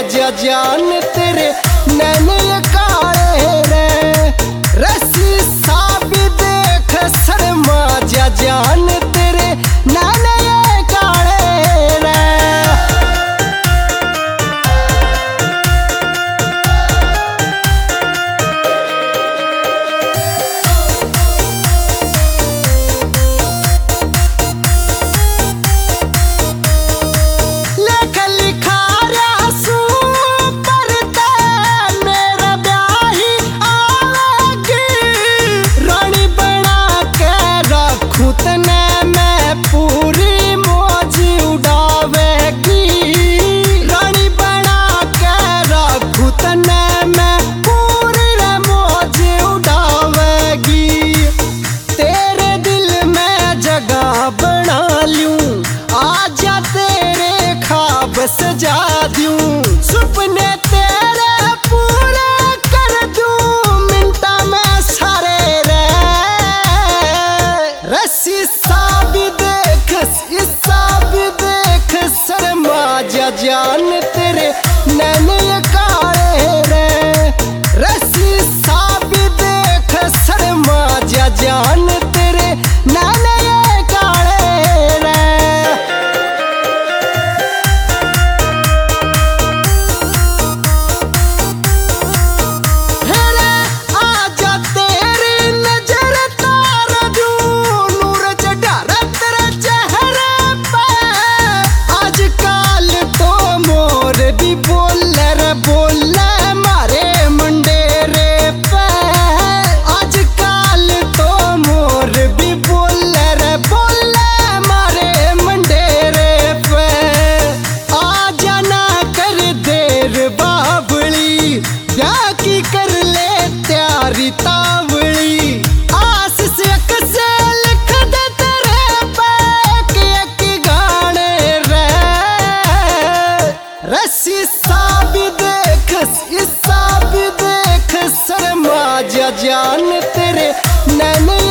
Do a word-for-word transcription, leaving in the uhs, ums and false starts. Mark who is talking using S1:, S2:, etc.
S1: जा जान तेरे नैने काले रे, रस्सी सा भी देख शर्मा जा जान तेरे नैने काले रे। सजा दूं सुपने तेरे पूरे कर दूं मिनटा में सारे रे, रस्सी सा भी देख सा भी देख शर्मा जा जान तेरे नैने काले रे, रस्सी सा भी देख शर्मा जा जान तेरे नैने की कर ले त्यारी तावली, आस से अक्से लिख दे तेरे पैक एक गाने रे, रस्सी सा भी देख सा भी देख शर्मा जा जान तेरे नैने